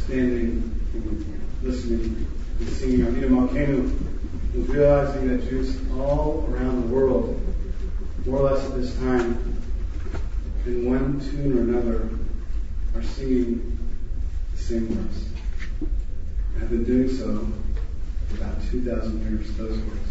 standing and listening and singing. Arnita Malkenu was realizing that Jews all around the world, more or less at this time, in one tune or another, are singing the same words. And have been doing so for about 2,000 years, those words.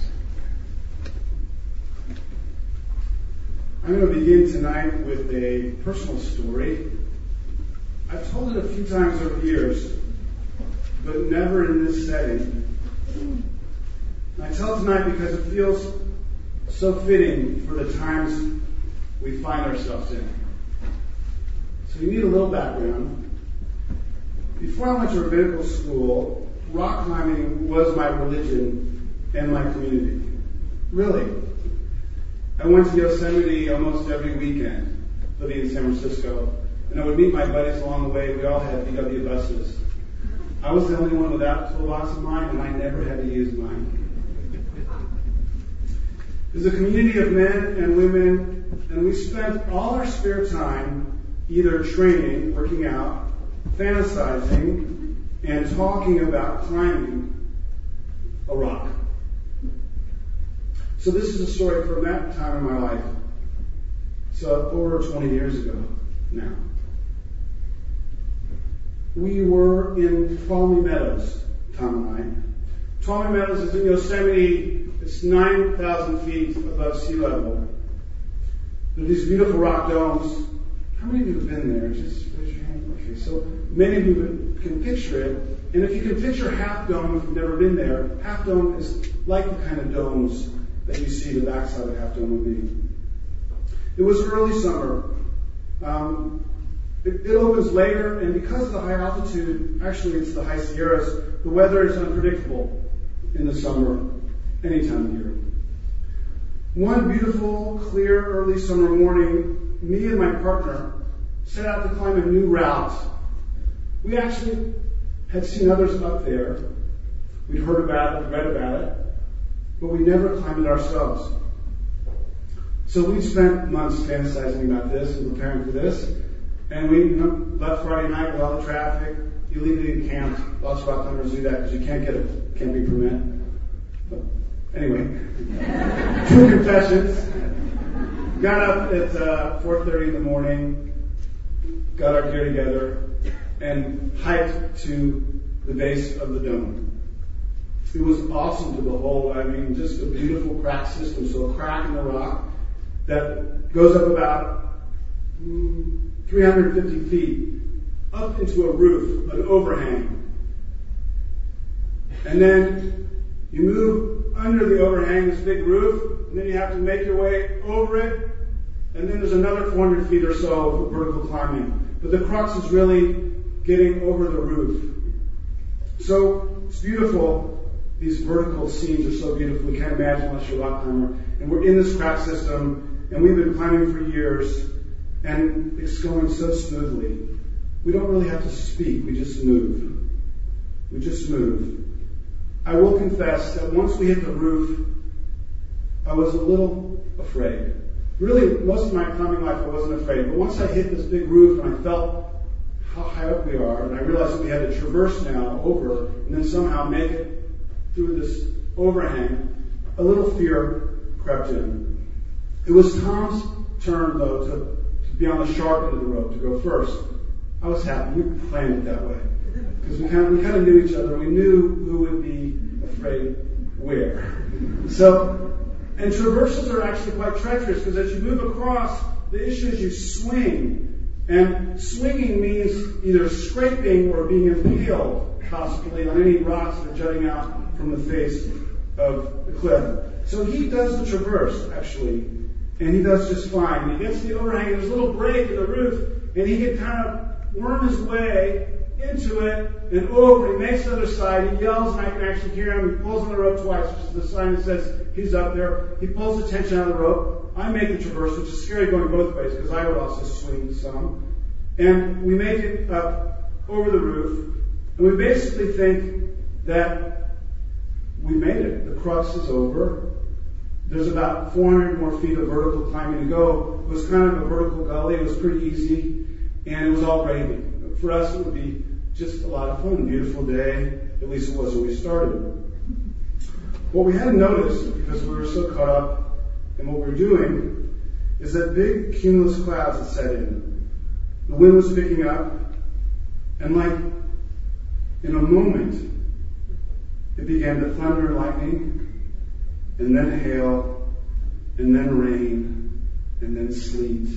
I'm going to begin tonight with a personal story. I've told it a few times over the years, but never in this setting. And I tell it tonight because it feels so fitting for the times we find ourselves in. So you need a little background. Before I went to rabbinical school, rock climbing was my religion and my community. Really. I went to Yosemite almost every weekend, living in San Francisco, and I would meet my buddies along the way. We all had VW buses. I was the only one without a toolbox of mine, and I never had to use mine. It was a community of men and women, and we spent all our spare time either training, working out, fantasizing, and talking about climbing a rock. So this is a story from that time in my life. So over 20 years ago now. We were in Tuolumne Meadows, Tom and I. Tuolumne Meadows is in Yosemite. It's 9,000 feet above sea level. There are these beautiful rock domes. How many of you have been there? Just raise your hand. Okay, so many of you can picture it. And if you can picture Half Dome, if you've never been there, Half Dome is like the kind of domes that you see the backside of Half Dome would be. It was early summer. It opens later, and because of the high altitude, actually it's the high Sierras, the weather is unpredictable in the summer, any time of year. One beautiful, clear, early summer morning, me and my partner set out to climb a new route. We actually had seen others up there. We'd heard about it, read about it, but we never climbed it ourselves. So we spent months fantasizing about this and preparing for this. And we left Friday night with all the traffic, illegally camped. Lots of rock climbers do that because you can't get a camping permit. But anyway, true confessions. Got up at 4:30 in the morning, got our gear together, and hiked to the base of the dome. It was awesome to behold. I mean, just a beautiful crack system. So a crack in the rock that goes up about 350 feet up into a roof, an overhang. And then you move under the overhang, this big roof, and then you have to make your way over it. And then there's another 400 feet or so of vertical climbing. But the crux is really getting over the roof. So it's beautiful. These vertical scenes are so beautiful. You can't imagine unless you're a rock climber. And we're in this crack system, and we've been climbing for years. And it's going so smoothly. We don't really have to speak. We just move. We just move. I will confess that once we hit the roof, I was a little afraid. Really, most of my climbing life, I wasn't afraid. But once I hit this big roof and I felt how high up we are, and I realized that we had to traverse now over and then somehow make it through this overhang, a little fear crept in. It was Tom's turn, though, to be on the sharp end of the rope, to go first. I was happy. We planned it that way. Because we kind of knew each other. We knew who would be afraid where. So, and traverses are actually quite treacherous, because as you move across, the issue is you swing. And swinging means either scraping or being impaled, possibly, on any rocks that are jutting out from the face of the cliff. So he does the traverse, actually. And he does just fine. He gets to the overhang, there's a little break in the roof, and he can kind of worm his way into it and over. He makes the other side, he yells, and I can actually hear him. He pulls on the rope twice, which is the sign that says he's up there. He pulls the tension out of the rope. I make the traverse, which is scary going both ways, because I would also swing some. And we make it up over the roof, and we basically think that we made it. The crux is over. There's about 400 more feet of vertical climbing to go. It was kind of a vertical gully. It was pretty easy, and it was all gravy. For us, it would be just a lot of fun. Beautiful day, at least it was when we started. What we hadn't noticed, because we were so caught up in what we were doing, is that big cumulus clouds had set in. The wind was picking up, and like in a moment, it began to thunder and lightning, and then hail, and then rain, and then sleet.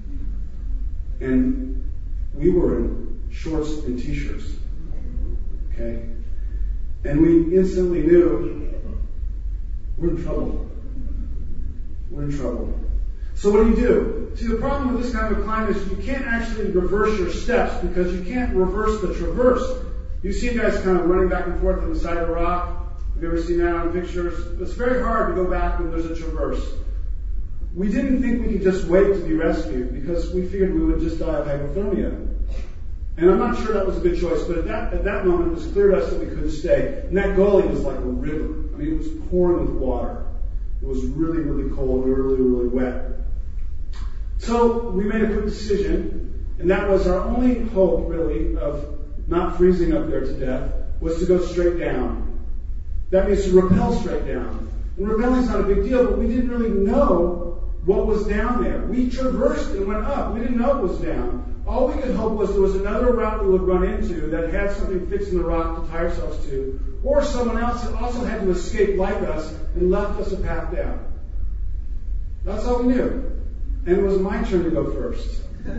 And we were in shorts and t-shirts. Okay? And we instantly knew we're in trouble. We're in trouble. So what do? See, the problem with this kind of a climb is you can't actually reverse your steps because you can't reverse the traverse. You see guys kind of running back and forth on the side of a rock. Have you ever seen that on pictures? It's very hard to go back when there's a traverse. We didn't think we could just wait to be rescued because we figured we would just die of hypothermia. And I'm not sure that was a good choice, but at that moment it was clear to us that we couldn't stay. And that gully was like a river. I mean, it was pouring with water. It was really, really cold. We were really, really wet. So we made a quick decision, and that was our only hope, really, of not freezing up there to death, was to go straight down. That means to rappel straight down. And rappelling's not a big deal, but we didn't really know what was down there. We traversed and went up. We didn't know it was down. All we could hope was there was another route we would run into that had something fixed in the rock to tie ourselves to, or someone else that also had to escape like us and left us a path down. That's all we knew. And it was my turn to go first.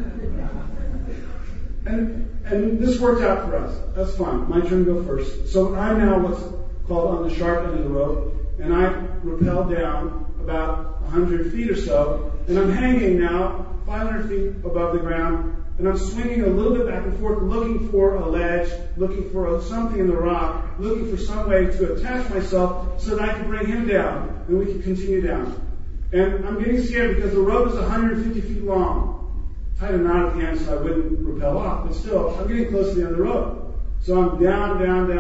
And this worked out for us. That's fine. My turn to go first. So I'm now what's called on the sharp end of the rope, and I rappel down about 100 feet or so, and I'm hanging now 500 feet above the ground, and I'm swinging a little bit back and forth, looking for a ledge, looking for something in the rock, looking for some way to attach myself so that I can bring him down, and we can continue down. And I'm getting scared because the rope is 150 feet long. Tied a knot at the end so I wouldn't rappel off, but still, I'm getting close to the end of the rope. So I'm down,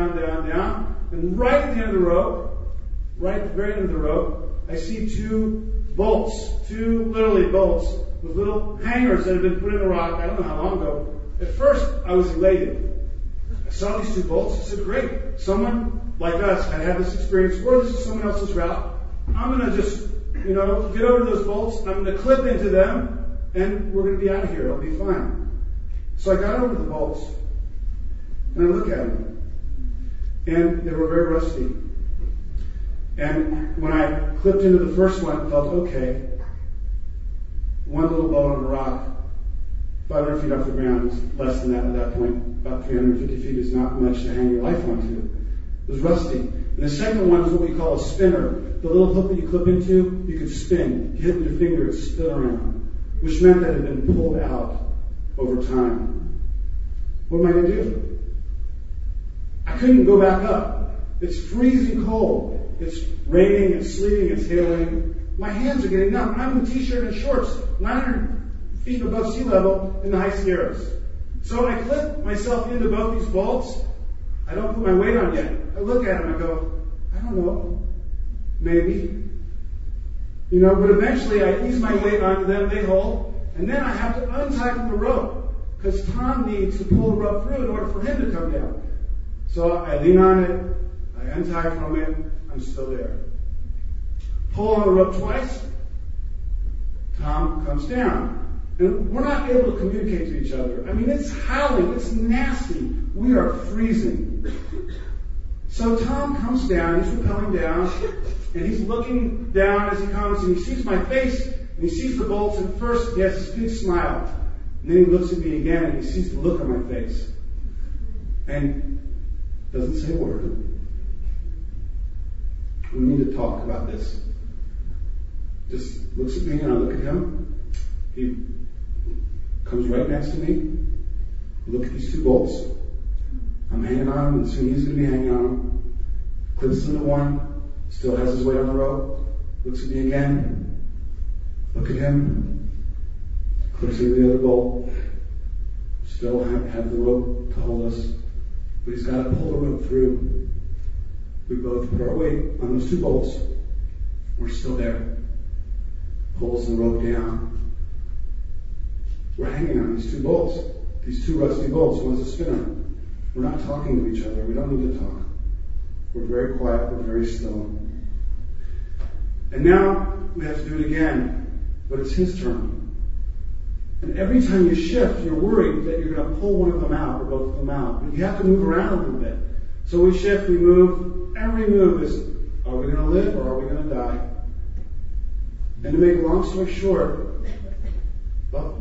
and right at the end of the rope, right at the very end of the rope, I see two literally bolts, with little hangers that had been put in the rock, I don't know how long ago. At first, I was elated. I saw these two bolts, I said, great, someone like us had this experience, or this is someone else's route. I'm going to just, get over to those bolts, I'm going to clip into them, and we're going to be out of here. It'll be fine. So I got over the bolts, and I look at them, and they were very rusty. And when I clipped into the first one, it felt okay. One little bolt on a rock, 500 feet off the ground, is less than that at that point. About 350 feet is not much to hang your life onto. It was rusty. And the second one is what we call a spinner. The little hook that you clip into, you could spin. You hit with your finger, it would spin around, which meant that it had been pulled out over time. What am I going to do? I couldn't go back up. It's freezing cold. It's raining, it's sleeting, it's hailing. My hands are getting numb. I'm in t-shirt and shorts, 900 feet above sea level in the high Sierras. So I clip myself into both these bolts. I don't put my weight on yet. I look at them, I go, I don't know, maybe. But eventually I ease my weight onto them, they hold, and then I have to untie from the rope, because Tom needs to pull the rope through in order for him to come down. So I lean on it, I untie from it, I'm still there. Pull on the rope twice, Tom comes down. And we're not able to communicate to each other. I mean, it's howling, it's nasty. We are freezing. So Tom comes down, he's rappelling down, and he's looking down as he comes, and he sees my face, and he sees the bolts, and first he has this big smile. And then he looks at me again, and he sees the look on my face. And doesn't say a word. We need to talk about this. Just looks at me, and I look at him. He comes right next to me. Look at these two bolts. I'm hanging on them, and soon he's going to be hanging on them. Clips into one, still has his weight on the rope. Looks at me again. Look at him. Clips into the other bolt. Still have the rope to hold us. But he's got to pull the rope through. We both put our weight on those two bolts. We're still there. Pulls the rope down. We're hanging on these two bolts. These two rusty bolts. One's a spinner. We're not talking to each other. We don't need to talk. We're very quiet. We're very still. And now we have to do it again, but it's his turn. And every time you shift, you're worried that you're going to pull one of them out or both of them out. But you have to move around a little bit. So we shift, we move. Every move is, are we going to live or are we going to die? And to make a long story short, well,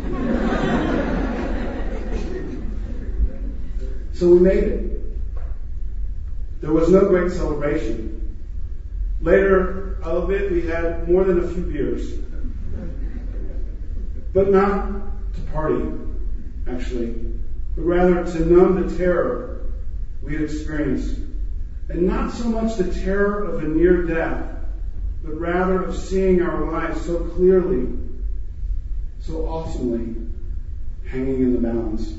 so we made it. There was no great celebration. Later, I'll admit we had more than a few beers. But not to party, actually, but rather to numb the terror we had experienced. And not so much the terror of a near death, but rather of seeing our lives so clearly, so awesomely, hanging in the balance.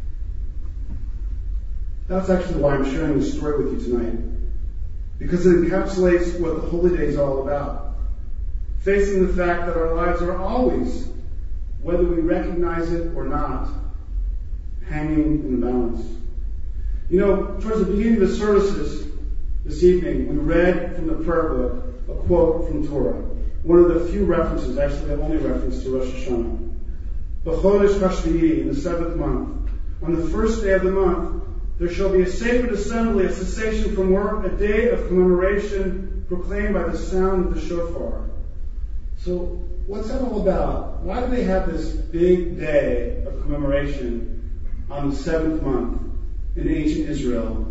That's actually why I'm sharing this story with you tonight. Because it encapsulates what the Holy Day is all about. Facing the fact that our lives are always, whether we recognize it or not, hanging in the balance. You know, towards the beginning of the services this evening, we read from the prayer book a quote from Torah. One of the few references, actually the only reference to Rosh Hashanah. B'chodesh Hashvi'i, in the 7th month, on the first day of the month, there shall be a sacred assembly, a cessation from work, a day of commemoration proclaimed by the sound of the shofar. So, what's that all about? Why do they have this big day of commemoration on the 7th month in ancient Israel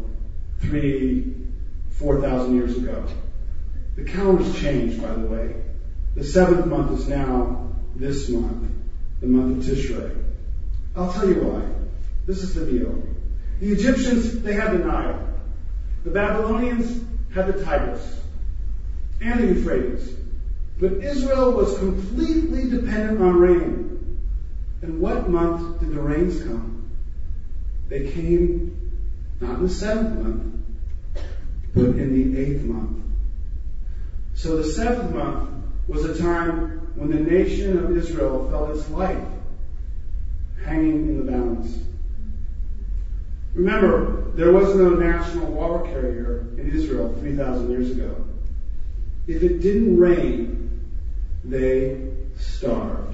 4,000 years ago? The calendar's changed, by the way. The 7th month is now this month, the month of Tishrei. I'll tell you why. This is the deal. The Egyptians, they had the Nile. The Babylonians had the Tigris and the Euphrates. But Israel was completely dependent on rain. And what month did the rains come? They came not in the 7th month, but in the 8th month. So the 7th month was a time when the nation of Israel felt its life hanging in the balance. Remember, there was no national water carrier in Israel 3,000 years ago. If it didn't rain, they starved.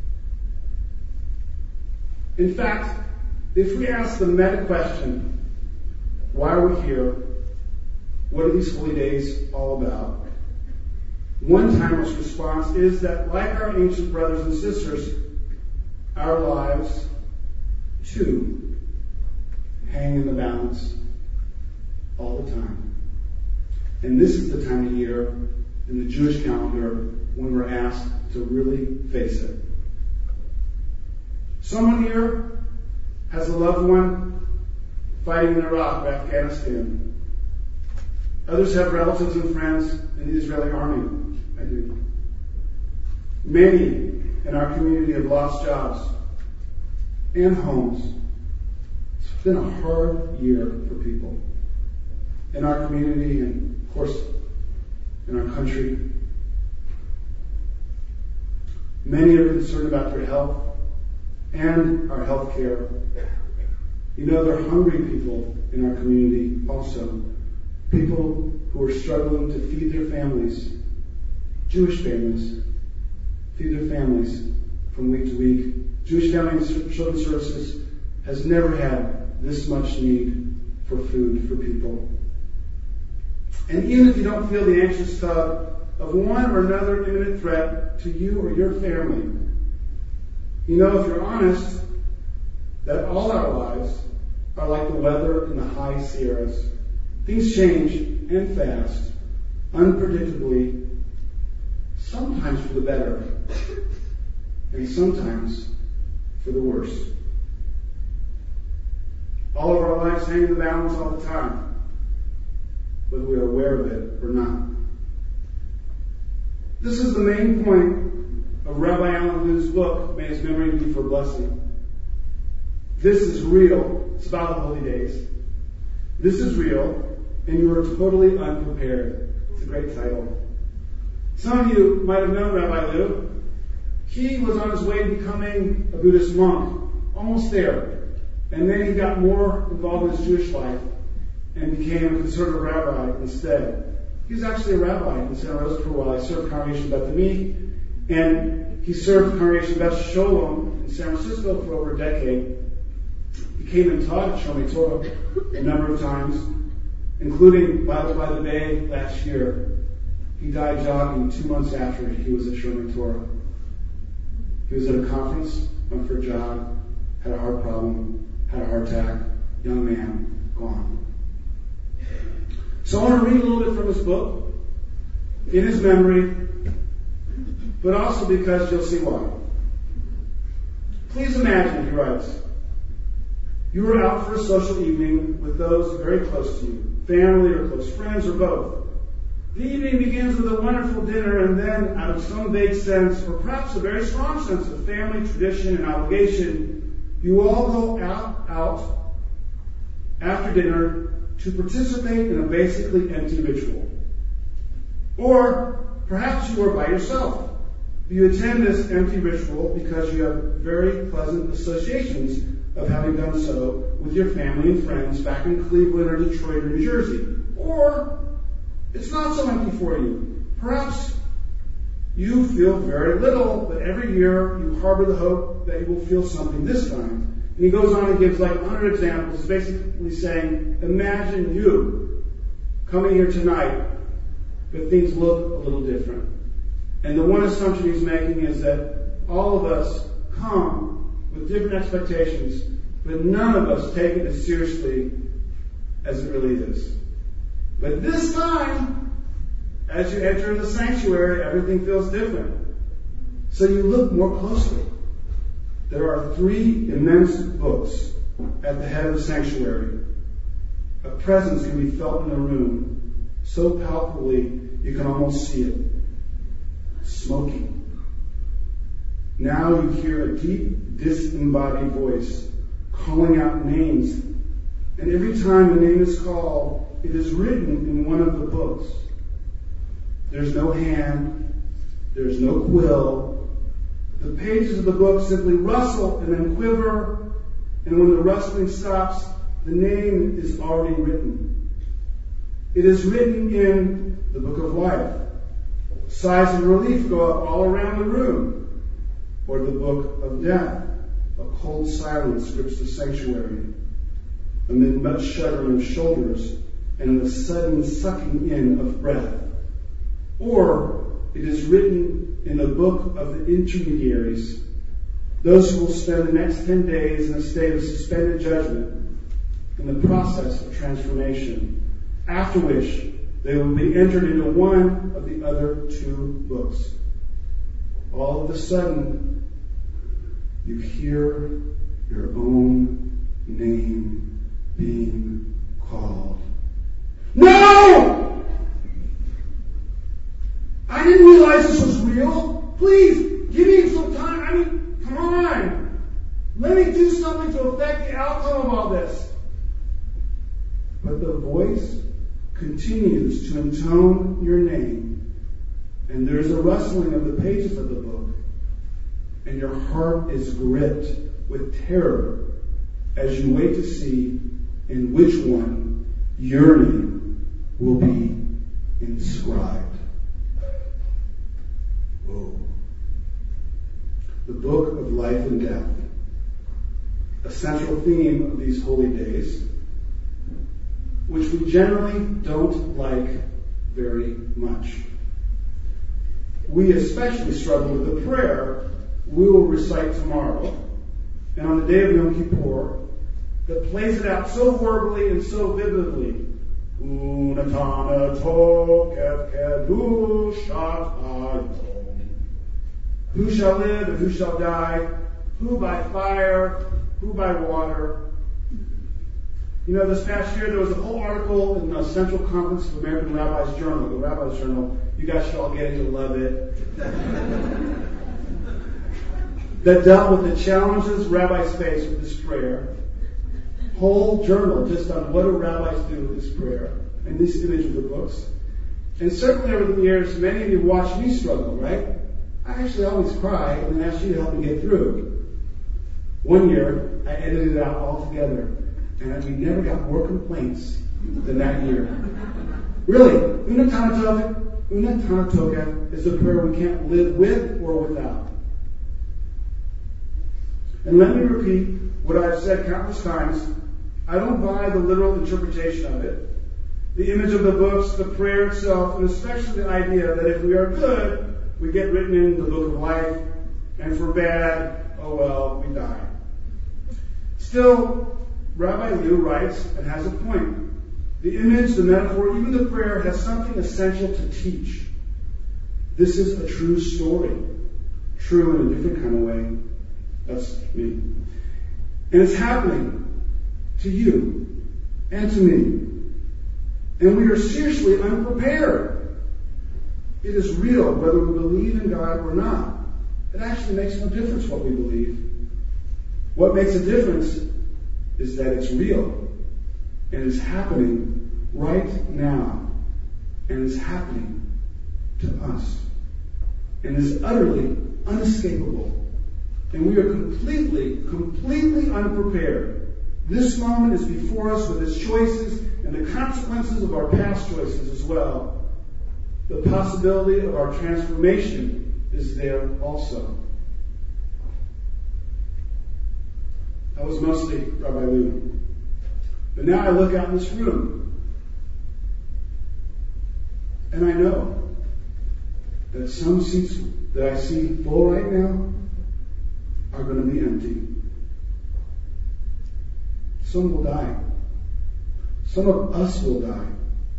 In fact, if we ask the meta question, why are we here? What are these holy days all about? One timeless response is that, like our ancient brothers and sisters, our lives, too, hang in the balance all the time. And this is the time of year in the Jewish calendar when we're asked to really face it. Someone here has a loved one fighting in Iraq or Afghanistan. Others have relatives and friends in the Israeli army. I do. Many in our community have lost jobs and homes. It's been a hard year for people in our community and, of course, in our country. Many are concerned about their health and our health care. You know, there are hungry people in our community also. People who are struggling to feed their families, Jewish families, feed their families from week to week. Jewish Family and Children's Services has never had this much need for food for people. And even if you don't feel the anxious tug of one or another imminent threat to you or your family, you know, if you're honest, that all our lives are like the weather in the high Sierras. Things change, and fast, unpredictably, sometimes for the better, and sometimes for the worse. All of our lives hang in the balance all the time, whether we are aware of it or not. This is the main point of Rabbi Alan Lew's book, May His Memory Be for Blessing. This is real. It's about the holy days. This is real, and you are totally unprepared. It's a great title. Some of you might have known Rabbi Lew. He was on his way to becoming a Buddhist monk. Almost there. And then he got more involved in his Jewish life and became a conservative rabbi instead. He was actually a rabbi in Santa Rosa for a while. He served Congregation Beth Ami, and he served Congregation Beth Sholom in San Francisco for over a decade. He came and taught at Shomer Torah a number of times, including Bible by the Bay last year. He died jogging 2 months after he was at Shomer Torah. He was at a conference, went for a jog, had a heart problem, had a heart attack, young man, gone. So I want to read a little bit from his book, in his memory, but also because you'll see why. Please imagine, he writes, you were out for a social evening with those very close to you, family or close friends or both. The evening begins with a wonderful dinner, and then, out of some vague sense, or perhaps a very strong sense of family, tradition, and obligation, you all go out after dinner to participate in a basically empty ritual. Or perhaps you are by yourself. You attend this empty ritual because you have very pleasant associations of having done so with your family and friends back in Cleveland or Detroit or New Jersey. Or it's not so empty for you. Perhaps you feel very little, but every year you harbor the hope that you will feel something this time. And he goes on and gives like 100 examples, basically saying, imagine you coming here tonight, but things look a little different. And the one assumption he's making is that all of us come with different expectations, but none of us take it as seriously as it really is. But this time, as you enter the sanctuary, everything feels different. So you look more closely. There are 3 immense books at the head of the sanctuary. A presence can be felt in the room so palpably you can almost see it. Smoking. Now you hear a deep, disembodied voice calling out names. And every time a name is called, it is written in one of the books. There's no hand. There's no quill. The pages of the book simply rustle and then quiver, and when the rustling stops, the name is already written. It is written in the book of life. Sighs of relief go up all around the room, or the book of death. A cold silence grips the sanctuary, amid much shuddering of shoulders and the sudden sucking in of breath. Or it is written in the book of the intermediaries, those who will spend the next 10 days in a state of suspended judgment in the process of transformation, after which they will be entered into one of the other 2 books. All of a sudden, you hear your own name being called. No! I didn't realize this was real. Please, give me some time. Come on. Let me do something to affect the outcome of all this. But the voice continues to intone your name, and there's a rustling of the pages of the book, and your heart is gripped with terror as you wait to see in which one your name will be inscribed. Whoa. The book of life and death, a central theme of these holy days, which we generally don't like very much. We especially struggle with the prayer we will recite tomorrow, and on the day of Yom Kippur, that plays it out so verbally and so vividly. Unatana tokev kedushat hayom. Who shall live and who shall die? Who by fire? Who by water? You know, this past year there was a whole article in the Central Conference of American Rabbis Journal, the Rabbis Journal. You guys should all get it, you'll love it. That dealt with the challenges rabbis face with this prayer. Whole journal just on what do rabbis do with this prayer and this image of the books. And certainly over the years, many of you watched me struggle, right? I actually always cry and then ask you to help me get through. One year, I edited it out altogether. And we never got more complaints than that year. Really, Una Tanatoka is a prayer we can't live with or without. And let me repeat what I've said countless times. I don't buy the literal interpretation of it, the image of the books, the prayer itself, and especially the idea that if we are good, we get written in the book of life, and for bad, oh well, we die. Still, Rabbi Liu writes and has a point. The image, the metaphor, even the prayer has something essential to teach. This is a true story. True in a different kind of way. That's me. And it's happening to you and to me. And we are seriously unprepared. It is real whether we believe in God or not. It actually makes no difference what we believe. What makes a difference is that it's real and is happening right now and is happening to us and is utterly unescapable. And we are completely unprepared. This moment is before us with its choices and the consequences of our past choices as well. The possibility of our transformation is there also. That was mostly Rabbi Liu. But now I look out in this room, and I know that some seats that I see full right now are going to be empty. Some will die. Some of us will die.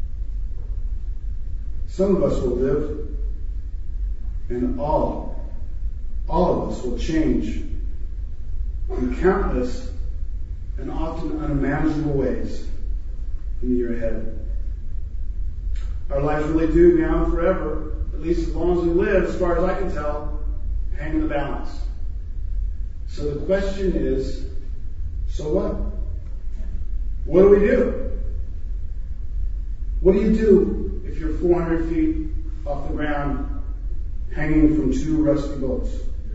Some of us will live, and all of us will change in countless and often unimaginable ways in the year ahead. Our lives really do now and forever, at least as long as we live, as far as I can tell, hang in the balance. So the question is, so what? What do we do? What do you do if you're 400 feet off the ground hanging from two rusty bolts?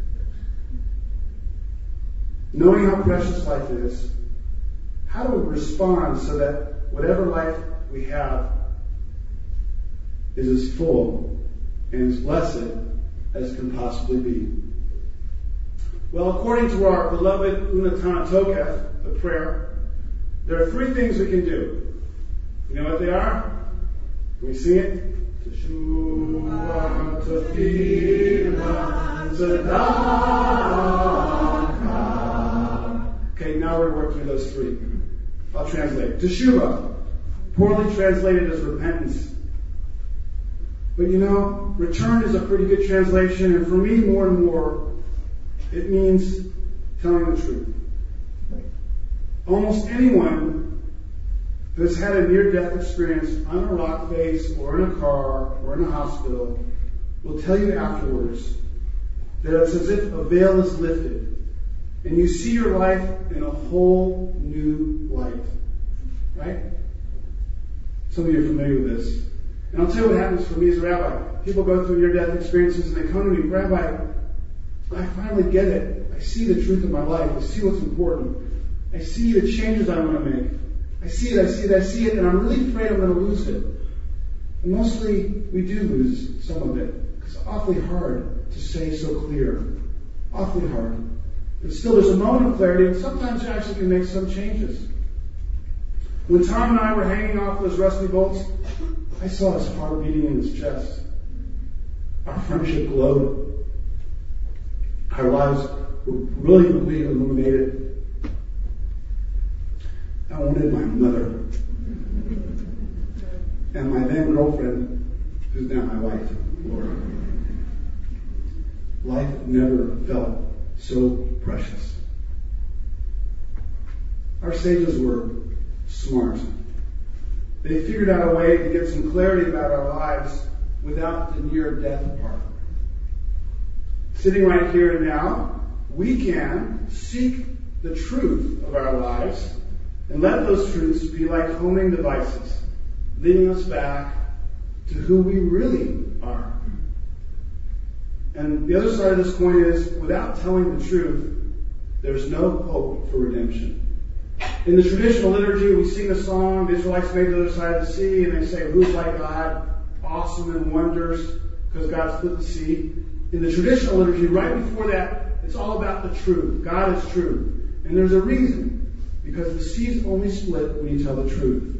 Knowing how precious life is, how do we respond so that whatever life we have is as full and as blessed as can possibly be? Well, according to our beloved Una Tanatoka, the prayer, there are three things we can do. You know what they are? Can we sing it? Teshuvah, tefillah, tzedakah. Okay, now we're going to work through those three. I'll translate. Teshuvah, poorly translated as repentance. But you know, return is a pretty good translation, and for me, more and more, it means telling the truth. Almost anyone who has had a near-death experience on a rock face or in a car or in a hospital will tell you afterwards that it's as if a veil is lifted and you see your life in a whole new light. Right? Some of you are familiar with this. And I'll tell you what happens for me as a rabbi. People go through near-death experiences and they come to me, Rabbi, I finally get it. I see the truth of my life. I see what's important. I see the changes I want to make. I see it, and I'm really afraid I'm going to lose it. And mostly, we do lose some of it. It's awfully hard to say so clear. Awfully hard. But still, there's a moment of clarity, and sometimes you actually can make some changes. When Tom and I were hanging off those rusty bolts, I saw his heart beating in his chest. Our friendship glowed. Our lives were brilliantly illuminated. I wanted my mother and my then girlfriend, who's now my wife, Laura. Life never felt so precious. Our sages were smart. They figured out a way to get some clarity about our lives without the near-death part. Sitting right here and now, we can seek the truth of our lives and let those truths be like homing devices, leading us back to who we really are. And the other side of this coin is, without telling the truth, there's no hope for redemption. In the traditional liturgy, we sing a song, the Israelites made to the other side of the sea, and they say, who's like God? Awesome in wonders, because God split the sea. In the traditional liturgy, right before that, it's all about the truth. God is true. And there's a reason, because the seas only split when you tell the truth.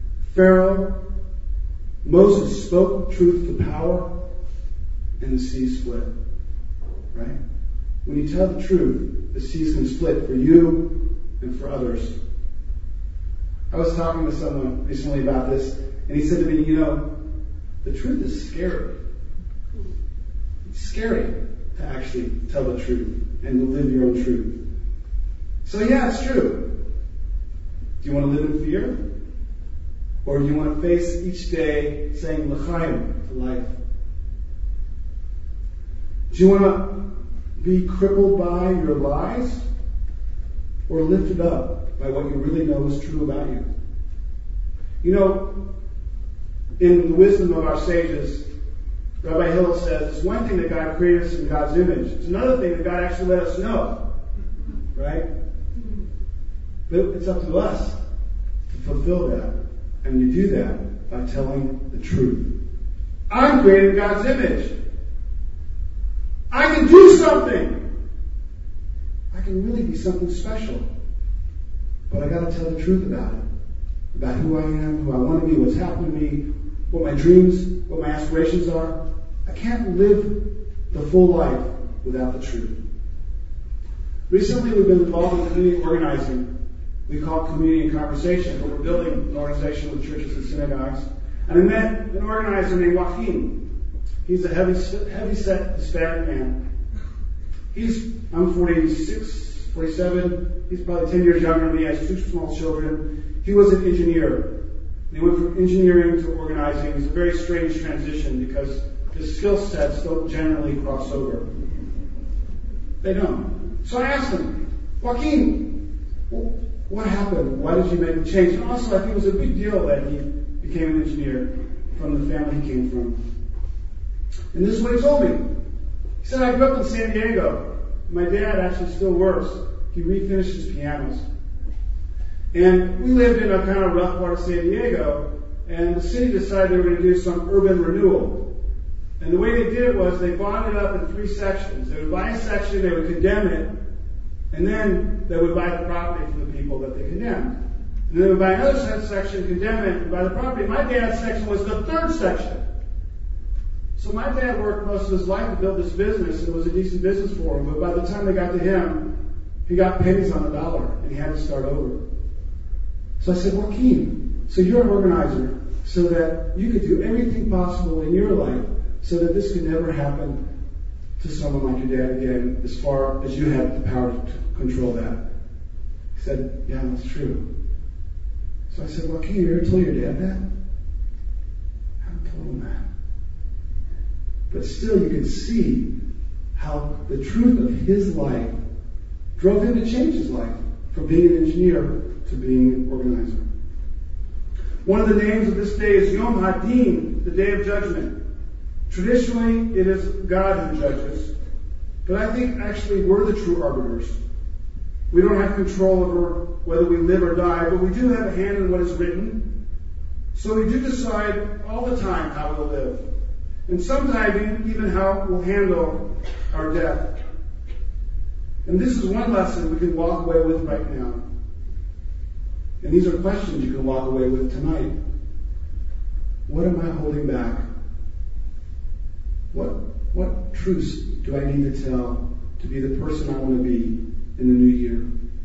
Moses spoke truth to power, and the seas split. Right? When you tell the truth, the seas can split for you and for others. I was talking to someone recently about this, and he said to me, the truth is scary. It's scary to actually tell the truth and to live your own truth. So yeah, it's true. Do you want to live in fear? Or do you want to face each day saying l'chaim to life? Do you want to be crippled by your lies? Or lifted up by what you really know is true about you? In the wisdom of our sages, Rabbi Hillel says, it's one thing that God created us in God's image. It's another thing that God actually let us know. Right? But it's up to us to fulfill that. And you do that by telling the truth. I'm created in God's image. I can do something. I can really be something special. But I got to tell the truth about it. About who I am, who I want to be, what's happened to me, what my dreams, what my aspirations are. I can't live the full life without the truth. Recently, we've been involved in community organizing. We call it Community and Conversation, but we're building an organization with churches and synagogues. And I met an organizer named Joaquin. He's a heavy-set Hispanic man. I'm 46, 47. He's probably 10 years younger than me. He has 2 small children. He was an engineer. He went from engineering to organizing. It was a very strange transition because his skill sets don't generally cross over. They don't. So I asked him, Joaquin, what happened? Why did you make the change? And also, I think it was a big deal that he became an engineer from the family he came from. And this is what he told me. He said, I grew up in San Diego. My dad actually still works. He refinished his pianos. And we lived in a kind of rough part of San Diego, and the city decided they were going to do some urban renewal. And the way they did it was they bought it up in 3 sections. They would buy a section, they would condemn it, and then they would buy the property from the people that they condemned. And then they would buy another section, condemn it, and buy the property. My dad's section was the 3rd section. So my dad worked most of his life to build this business, and it was a decent business for him. But by the time they got to him, he got pennies on the dollar, and he had to start over. So I said, Joaquin, so you're an organizer, so that you could do everything possible in your life so that this could never happen to someone like your dad again, as far as you have the power to control that. He said, yeah, that's true. So I said, Joaquin, you ever told your dad that? I haven't told him that. But still, you can see how the truth of his life drove him to change his life from being an engineer to being an organizer. One of the names of this day is Yom HaDin, the Day of Judgment. Traditionally, it is God who judges, but I think actually we're the true arbiters. We don't have control over whether we live or die, but we do have a hand in what is written. So we do decide all the time how we'll live, and sometimes even how we'll handle our death. And this is one lesson we can walk away with right now. And these are questions you can walk away with tonight. What am I holding back? What truths do I need to tell to be the person I want to be in the new year?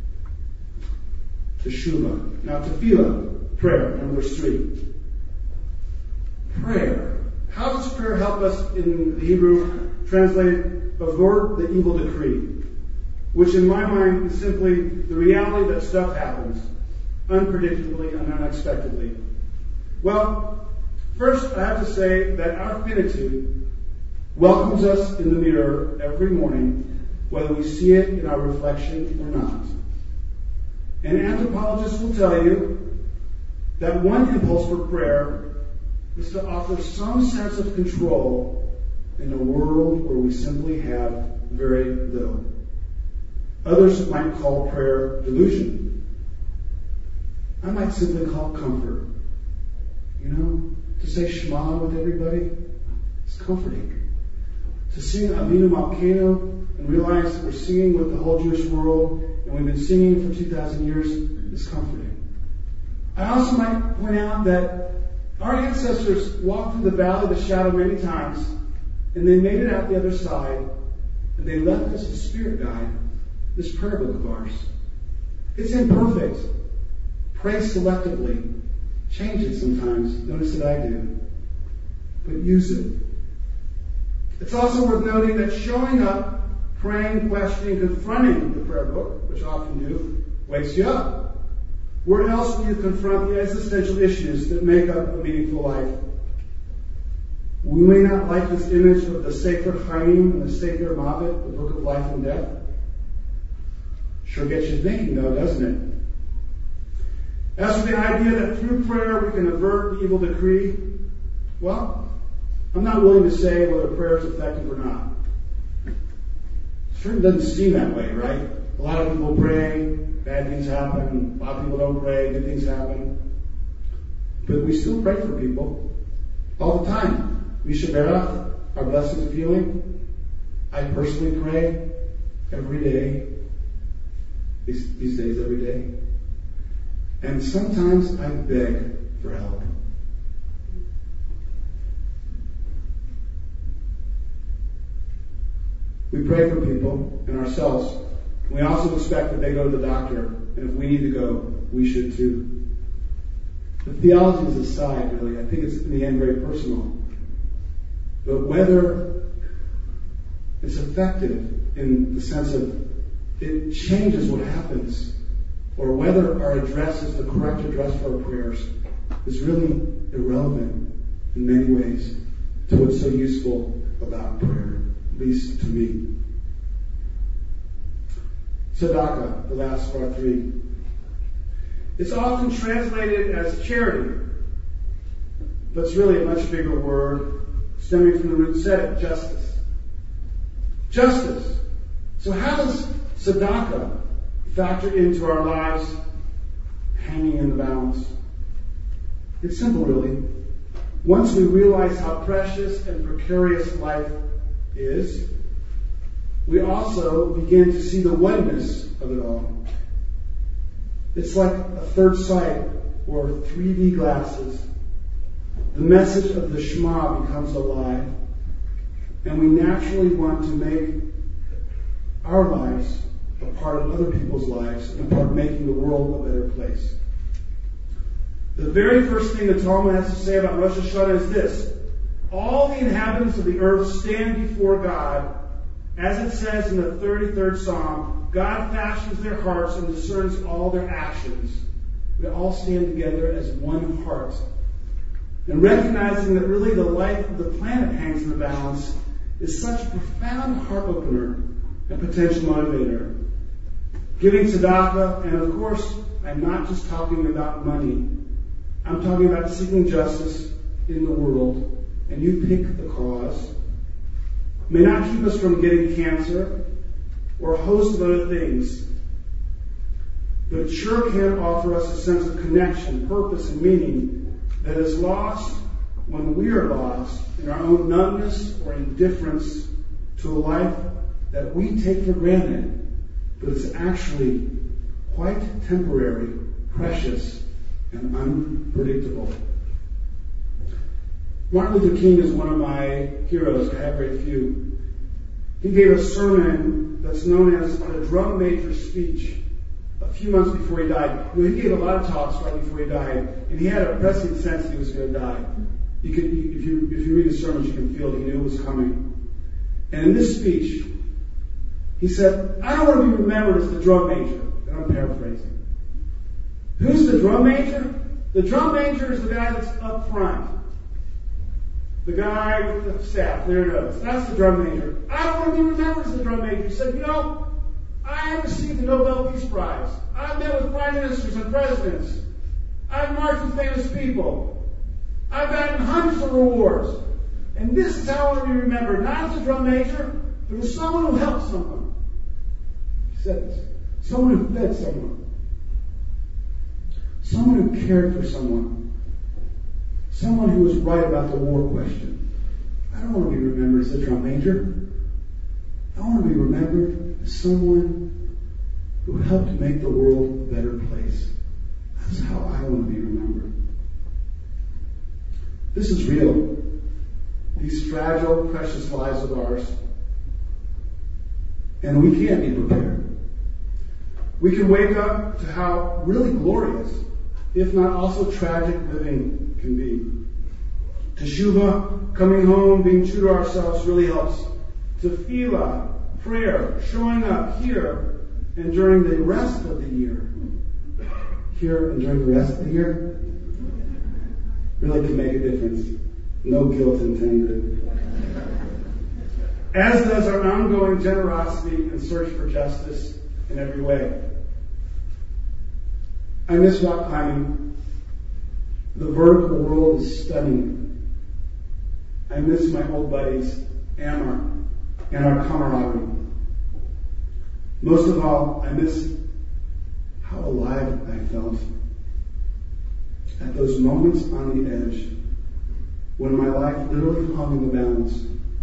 Teshuvah. Now, tefillah, prayer, number 3. Prayer. How does prayer help us in the Hebrew translated, avert the evil decree? Which in my mind is simply the reality that stuff happens unpredictably and unexpectedly. Well, first I have to say that our finitude welcomes us in the mirror every morning, whether we see it in our reflection or not. And anthropologists will tell you that one impulse for prayer is to offer some sense of control in a world where we simply have very little. Others might call prayer delusion. I might simply call it comfort. To say Shema with everybody, it's comforting. To sing Avinu Malkeinu and realize that we're singing with the whole Jewish world and we've been singing for 2,000 years is comforting. I also might point out that our ancestors walked through the valley of the shadow many times and they made it out the other side and they left us a spirit guide, this prayer book of ours. It's imperfect. Pray selectively. Change it sometimes. Notice that I do. But use it. It's also worth noting that showing up, praying, questioning, confronting the prayer book, which I often do, wakes you up. Where else will you confront the existential issues that make up a meaningful life? We may not like this image of the Sefer Chaim and the Sefer Mavet, the book of life and death. Sure gets you thinking, though, doesn't it? As for the idea that through prayer we can avert the evil decree, well, I'm not willing to say whether prayer is effective or not. It certainly doesn't seem that way, right? A lot of people pray, bad things happen. A lot of people don't pray, good things happen. But we still pray for people all the time. Mishaberach, our blessings of healing. I personally pray every day. These days, every day. And sometimes I beg for help. We pray for people and ourselves. We also expect that they go to the doctor. And if we need to go, we should too. The theology is aside, really. I think it's in the end very personal. But whether it's effective in the sense of it changes what happens, or whether our address is the correct address for our prayers, is really irrelevant in many ways to what's so useful about prayer, at least to me. Tzedakah, the last of our three. It's often translated as charity, but it's really a much bigger word, stemming from the root tzedek, justice. Justice. So how does tzedakah factor into our lives hanging in the balance? It's simple, really. Once we realize how precious and precarious life is, we also begin to see the oneness of it all. It's like a third sight or 3D glasses. The message of the Shema becomes alive, and we naturally want to make our lives a part of other people's lives and a part of making the world a better place. The very first thing the Talmud has to say about Rosh Hashanah is this: all the inhabitants of the earth stand before God. As it says in the 33rd Psalm, God fashions their hearts and discerns all their actions. We all stand together as one heart. And recognizing that really the life of the planet hangs in the balance is such a profound heart opener and potential motivator. Giving tzedakah, and of course, I'm not just talking about money. I'm talking about seeking justice in the world, and you pick the cause. May not keep us from getting cancer or a host of other things, but it sure can offer us a sense of connection, purpose, and meaning that is lost when we are lost in our own numbness or indifference to a life that we take for granted, but is actually quite temporary, precious, and unpredictable. Martin Luther King is one of my heroes. I have very few. He gave a sermon that's known as the Drum Major Speech a few months before he died. He gave a lot of talks right before he died, and he had a pressing sense that he was going to die. If you read his sermons, you can feel it. He knew it was coming. And in this speech, he said, I don't want to be remembered as the drum major. And I'm paraphrasing. Who's the drum major? The drum major is the guy that's up front. The guy with the staff, there it is. That's the drum major. I don't want to be remembered as the drum major. He said, I received the Nobel Peace Prize. I've met with prime ministers and presidents. I've marched with famous people. I've gotten hundreds of rewards. And this is how I want to be remembered. Not as a drum major, but as someone who helped someone. said this. Someone who fed someone. Someone who cared for someone. Someone who was right about the war question. I don't want to be remembered as a drum major. I want to be remembered as someone who helped make the world a better place. That's how I want to be remembered. This is real. These fragile, precious lives of ours. And we can't be prepared. We can wake up to how really glorious, if not also tragic, living can be. Teshuvah, coming home, being true to ourselves, really helps. Tefillah, prayer, showing up here and during the rest of the year. Here and during the rest of the year really can make a difference. No guilt intended. As does our ongoing generosity and search for justice in every way. I miss rock climbing. The vertical world is stunning. I miss my old buddies, Amar, and our camaraderie. Most of all, I miss how alive I felt at those moments on the edge when my life literally hung in the balance.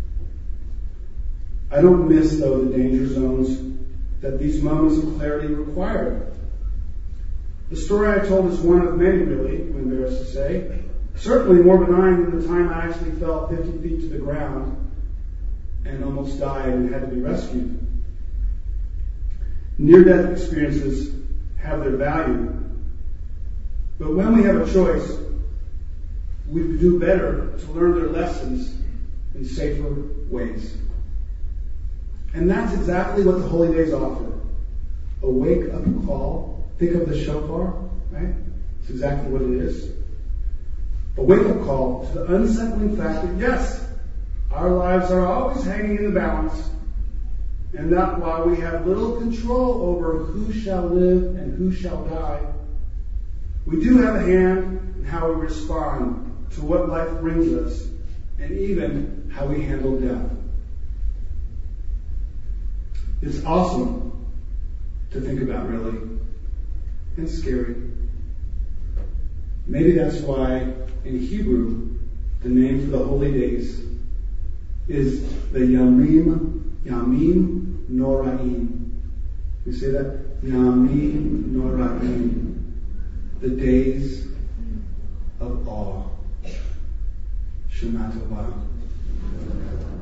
I don't miss, though, the danger zones that these moments of clarity required. The story I told is one of many, really, I'm embarrassed to say. Certainly more benign than the time I actually fell 50 feet to the ground and almost died and had to be rescued. Near-death experiences have their value. But when we have a choice, we do better to learn their lessons in safer ways. And that's exactly what the Holy Days offer. A wake-up call. Think of the shofar, right? It's exactly what it is. A wake-up call to the unsettling fact that, yes, our lives are always hanging in the balance, and that while we have little control over who shall live and who shall die, we do have a hand in how we respond to what life brings us, and even how we handle death. It's awesome to think about, really, and scary. Maybe that's why in Hebrew, the name for the holy days is the Yamim Noraim. You say that? Yamim Noraim. The days of awe. Shema Tova.